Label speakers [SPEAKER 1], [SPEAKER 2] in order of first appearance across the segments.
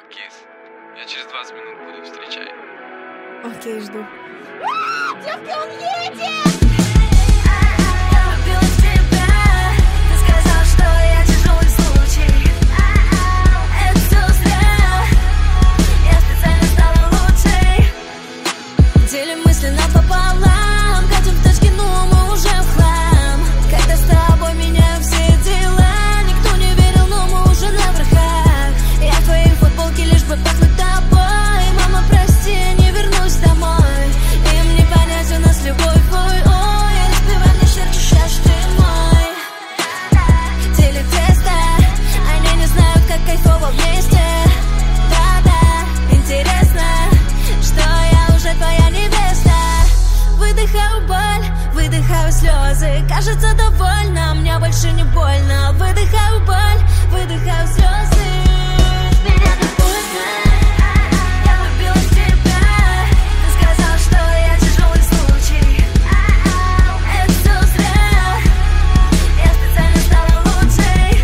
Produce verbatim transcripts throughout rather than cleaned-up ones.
[SPEAKER 1] кис. Я через двадцать минут буду, встречай.
[SPEAKER 2] Окей, жду.
[SPEAKER 3] Девки, он едет!
[SPEAKER 4] Напополам, катим в точке, но мы уже в хлам. Когда с тобой меняем все дела, никто не верил, но мы уже на верхах. Я в твоей футболке, лишь бы пахнуть тобой. Мама, прости, не вернусь домой. Им не понять, у нас любовь, ой, ой. Разбивай мне сердце, сейчас ты мой. Телетесто, они не знают, как кайфово вместе. Да-да, интересно, что я уже твоя невеста. Выдыхаю боль, выдыхаю слезы. Кажется, довольна, мне больше не больно. Выдыхаю боль, выдыхаю слезы. Меня так больно. Я влюбилась в тебя. Ты сказал, что я тяжелый случай. Это все зря. Я специально стала лучшей.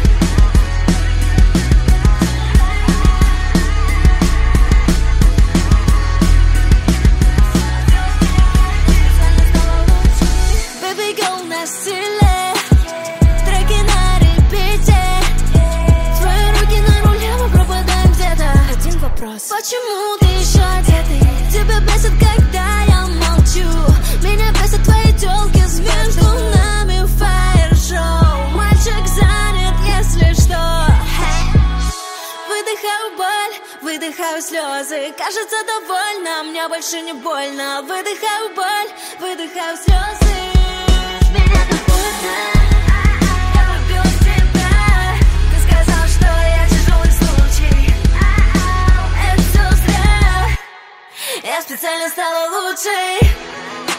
[SPEAKER 4] Baby girl на стиле, треки на репите. Твои руки на руле, мы пропадаем где-то. Один вопрос: почему ты еще одетый? Тебя бесит, когда я молчу. Меня бесят твои тёлки, между нами фаер-шоу. Мальчик занят, если что. Выдыхаю боль, выдыхаю слезы. Кажется, довольна, мне больше не больно. Выдыхаю боль, выдыхаю слезы. Меня так больно. Я влюбилась в тебя. Ты сказал, что я тяжелый случай. Это все зря. Я специально стала лучшей.